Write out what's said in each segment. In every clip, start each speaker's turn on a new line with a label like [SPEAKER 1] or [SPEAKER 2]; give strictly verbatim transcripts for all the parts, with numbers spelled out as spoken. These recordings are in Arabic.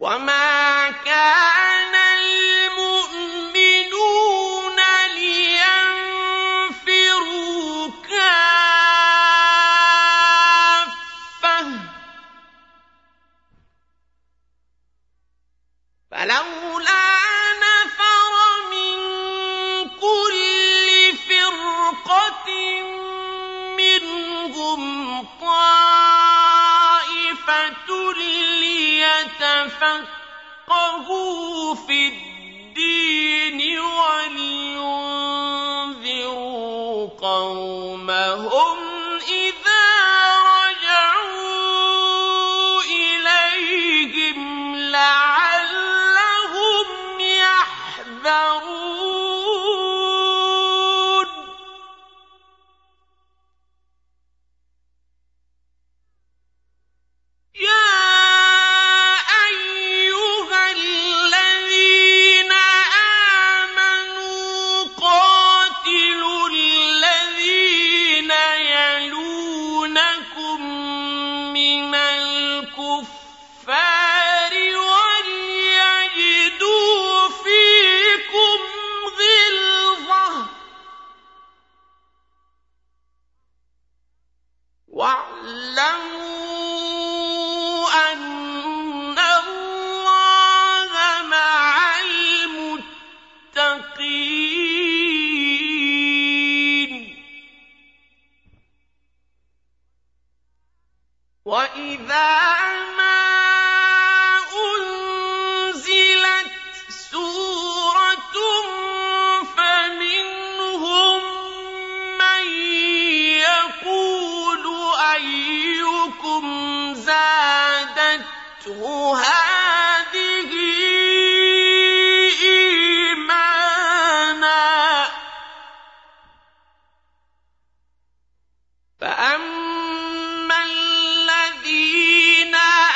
[SPEAKER 1] وَمَا كَانَ الْمُؤْمِنُونَ لِيَنفِرُوا كَافَّةً ۚ فَلَوْلَا نَفَرَ مِن كُلِّ فِرْقَةٍ مِّنْهُمْ طَائِفَةٌ لِيَتَفَقَّهُوا فِي الدِّينِ وَلِيُنذِرُوا قَوْمَهُمْ إِذَا رَجَعُوا إِلَيْهِمْ لَعَلَّهُمْ يَحْذَرُونَ. يَا أَيُّهَا الَّذِينَ آمَنُوا قَاتِلُوا الَّذِينَ يَلُونَكُم مِّنَ الْكُفَّارِ وَلْيَجِدُوا فِيكُمْ غِلْظَةً ۚ وَاعْلَمُوا أَنَّ اللَّهَ مَعَ الْمُتَّقِينَ. وَإِذَا مَا أُنزِلَتْ سُورَةٌ فَمِنْهُم مَّن يَقُولُ أَيُّكُمْ زَادَتْهُ هَٰذِهِ إِيمَانًا ۚ فَأَمَّا الَّذِينَ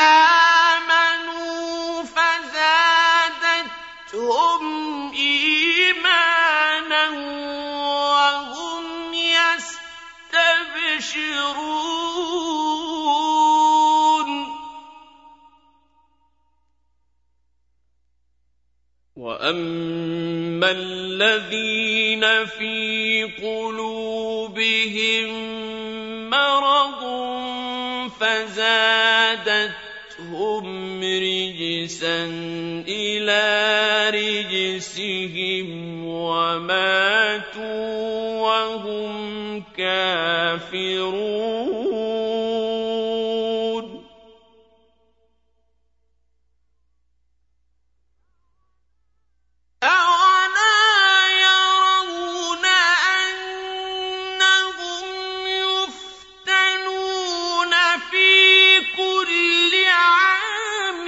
[SPEAKER 1] آمَنُوا فَزَادَتْهُمْ إِيمَانًا وَهُمْ يَسْتَبْشِرُونَ. وَأَمَّا الَّذِينَ فِي قُلُوبِهِم مَّرَضٌ فَزَادَتْهُمْ رِجْسًا إِلَىٰ رِجْسِهِمْ وَمَاتُوا وَهُمْ كَافِرُونَ. أَوَلَا يَرَوْنَ أَنَّهُمْ يُفْتَنُونَ فِي كُلِّ عَامٍ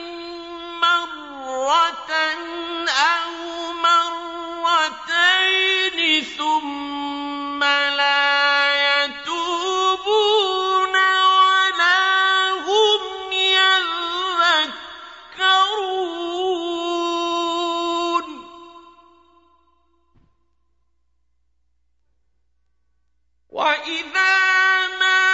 [SPEAKER 1] مَّرَّةً أَوْ مَرَّتَيْنِ ثُمَّ لَا يَتُوبُونَ وَلَا هُمْ يَذَّكَّرُونَ. وَإِذَا مَا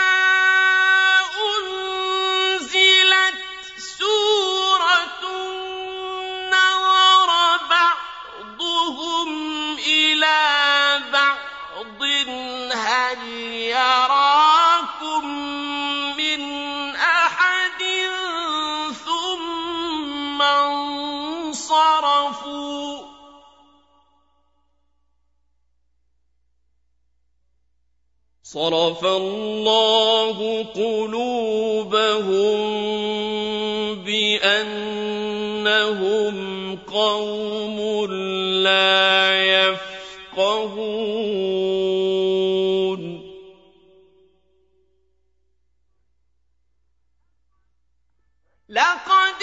[SPEAKER 1] أُنزِلَتْ سُورَةٌ نَّظَرَ بَعْضُهُمْ إِلَىٰ بَعْضٍ هَلْ يَرَاكُم مِّنْ أَحَدٍ ثُمَّ انصَرَفُوا ۚ صَرَفَ اللَّهُ قُلُوبَهُم بِأَنَّهُمْ قَوْمٌ لَّا يَفْقَهُونَ. لَقَدْ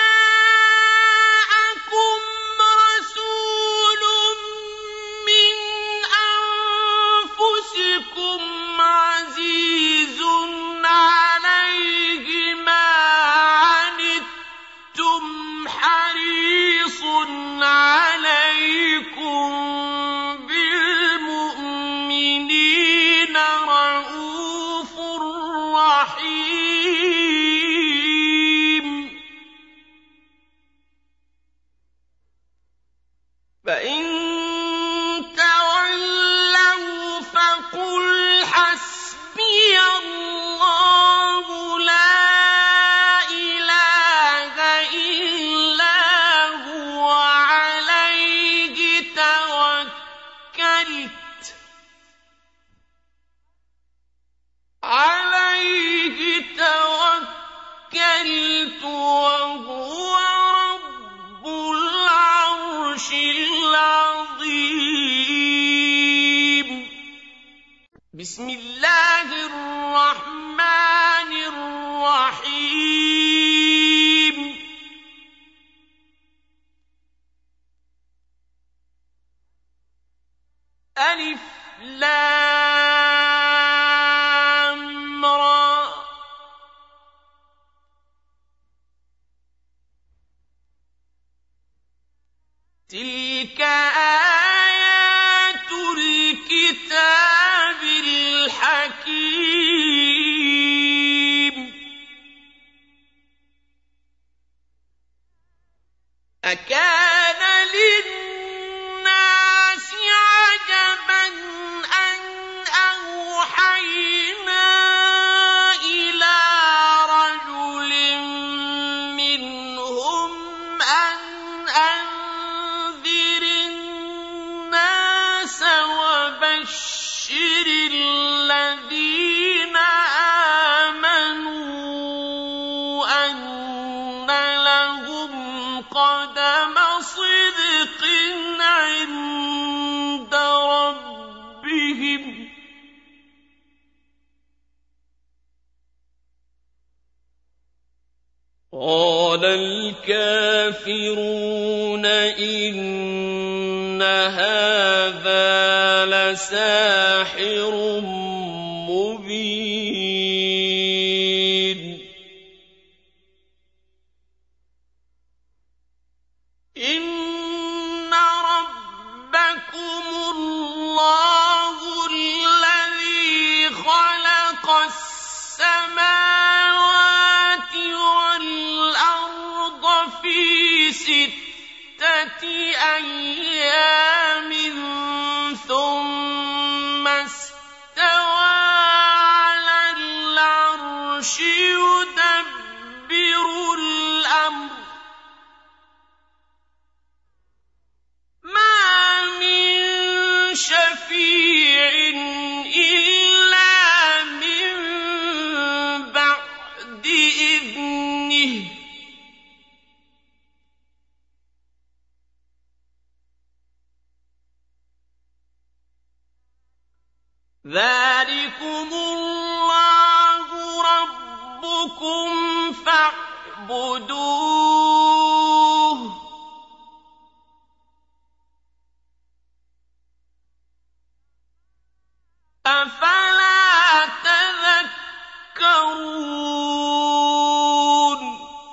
[SPEAKER 1] جَاءَكُمْ رَسُولٌ مِّنْ أَنفُسِكُمْ عَزِيزٌ عَلَيْهِ مَا عَنِتُّمْ حَرِيصٌ عَلَيْكُم تِلْكَ آيَاتُ الْكِتَابِ الْحَكِيمِ أَكَانَ لِلنَّاسِ عَجَبًا أَنْ أَوْحَيْنَا إِلَىٰ رَجُلٍ مِّنْهُمْ أَنْ أَنذِرِ النَّاسَ وَبَشِّرِ الَّذِينَ آمَنُوا أَنَّ لَهُمْ قَدَمَ صِدْقٍ عِندَ رَبِّهِمْ قَالَ الْكَافِرُونَ إِنَّ هَٰذَا لَسَاحِرٌ مُّبِينٌ إِنَّ رَبَّكُمُ اللَّهُ الَّذِي خَلَقَ السَّمَاوَاتِ وَالْأَرْضَ فِي سِتَّةِ أَيَّامٍ ثُمَّ اسْتَوَىٰ عَلَى الْعَرْشِ يُدَبِّرُ الْأَمْرَ ۖ مَا مِن شَفِيعٍ إِلَّا مِن بَعْدِ إِذْنِهِ ۚ ذَٰلِكُمُ اللَّهُ رَبُّكُمْ فَاعْبُدُوهُ ۚ أَفَلَا تَذَكَّرُونَ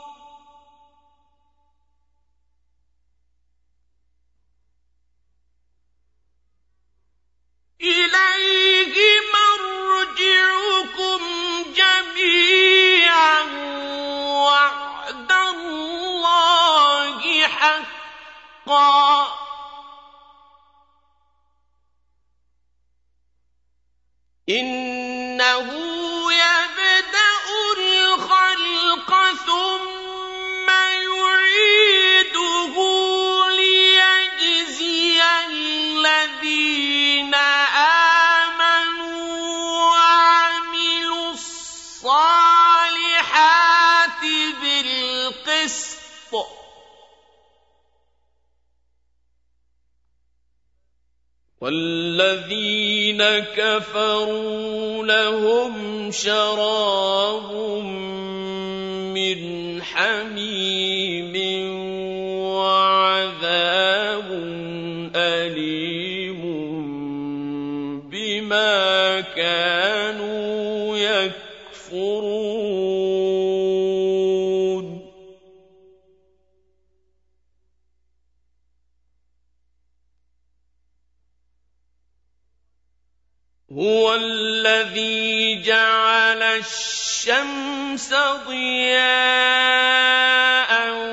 [SPEAKER 1] إِلَيْهِ مَرْجِعُكُمْ جَمِيعًا وَعْدَ اللَّهِ حَقًّا ۚ إِنَّهُ يَبْدَأُ الْخَلْقَ ثُمَّ يُعِيدُهُ لِيَجْزِيَ الَّذِينَ آمَنُوا وَعَمِلُوا الصَّالِحَاتِ بِالْقِسْطِ ۚ وَالَّذِينَ كَفَرُوا لَهُمْ شَرَابٌ مِّنْ حَمِيمٍ وَعَذَابٌ أَلِيمٌ بِمَا كَانُوا يَكْفُرُونَ هُوَ الَّذِي جَعَلَ الشَّمْسَ ضِيَاءً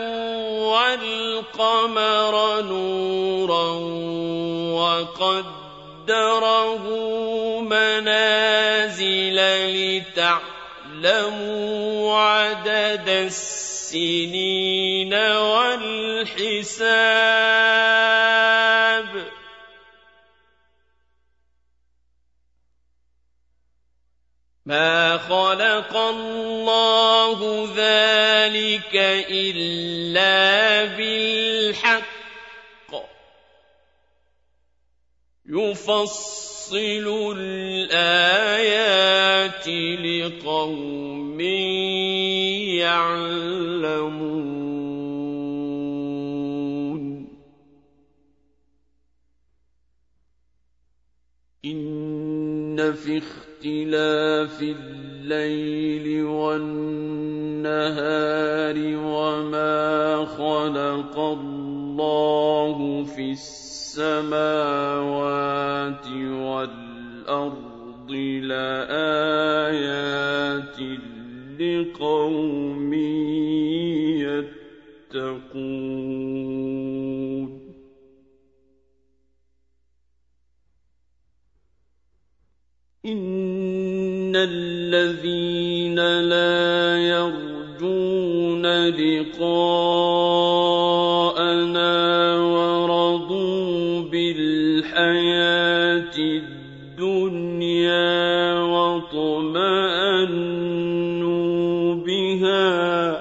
[SPEAKER 1] وَالْقَمَرَ نُورًا وَقَدَّرَهُ مَنَازِلَ لِتَعْلَمُوا عَدَدَ السِّنِينَ وَالْحِسَابَ ۚ مَا خَلَقَ اللَّهُ ذَٰلِكَ إِلَّا بِالْحَقِّ ۚ يُفَصِّلُ الْآيَاتِ لِقَوْمٍ يَعْلَمُونَ إِنَّ فِي اخْتِلَافِ اللَّيْلِ وَالنَّهَارِ وَمَا خلق الله في السماوات والأرض لآيات لقوم يتقون إن الذين لا يرجون لقاءنا ورضوا بالحياة الدنيا واطمأنوا بها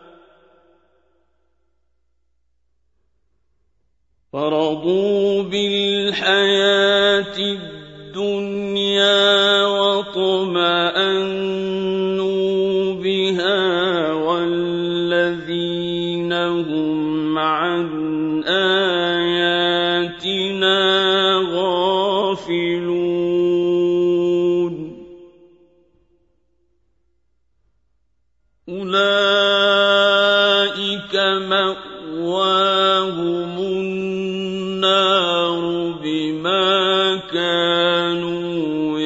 [SPEAKER 1] ورضوا بالحياة الدنيا واطمأنوا بها والذين هم عن آياتنا غافلون أولئك مأواهم النار بما كانوا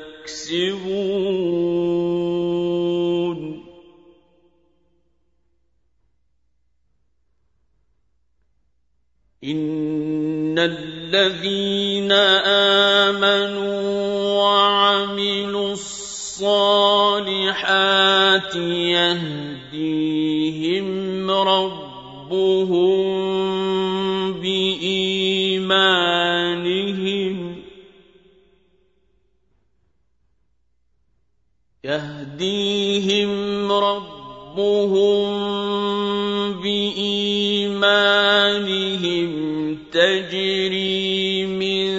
[SPEAKER 1] يكسبون إن الذين آمنوا وعملوا الصالحات يهديهم ربهم بإيمانهم يهديهم ربهم بإيمانهم تجري من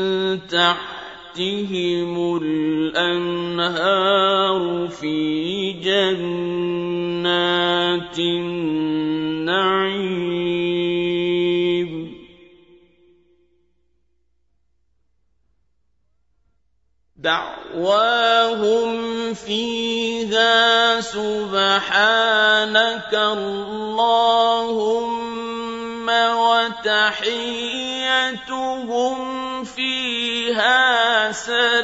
[SPEAKER 1] تحتهم الأنهار في جنات النعيم دعواهم فيها سبحانك اللهم وتحيتهم فيها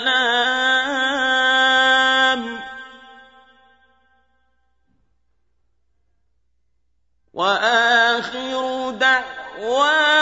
[SPEAKER 1] سلام وآخر دعواهم